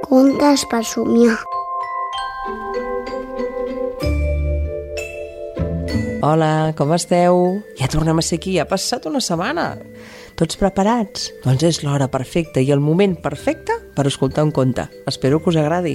Contes per somiar. Hola, com esteu? Ja tornem a ser aquí, ha passat una setmana. Tots preparats? Doncs és l'hora perfecta i el moment perfecte per escoltar un conte. Espero que us agradi.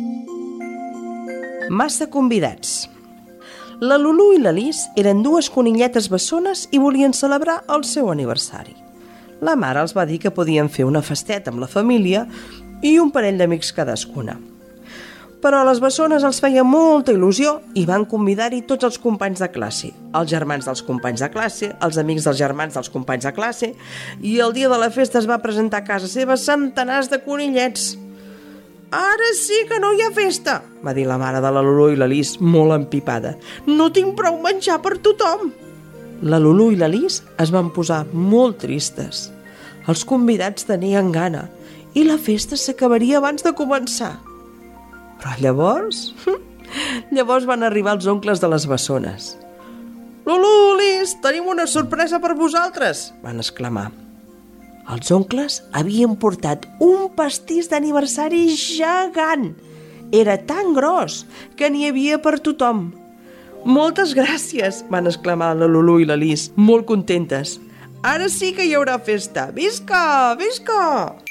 Massa convidats. La Lulú i la Lis eren dues conilletes bessones i volien celebrar el seu aniversari. La mare els va dir que podien fer una festeta amb la família i un parell d'amics cadascuna. Però a les bessones els feia molta il·lusió i van convidar-hi tots els companys de classe, els germans dels companys de classe, els amics dels germans dels companys de classe, i el dia de la festa es va presentar a casa seva centenars de conillets. «Ara sí que no hi ha festa», va dir la mare de la Lulú i la Lis, molt empipada. «No tinc prou menjar per tothom». La Lulú i la Lis es van posar molt tristes. Els convidats tenien gana i la festa s'acabaria abans de començar. Però llavors van arribar els oncles de les bessones. «Lulú, Lis, tenim una sorpresa per vosaltres!» van exclamar. Els oncles havien portat un pastís d'aniversari gegant. Era tan gros que n'hi havia per tothom. «Moltes gràcies!» van exclamar la Lulú i la Lis, molt contentes. «Ara sí que hi haurà festa! Visca! Visca!»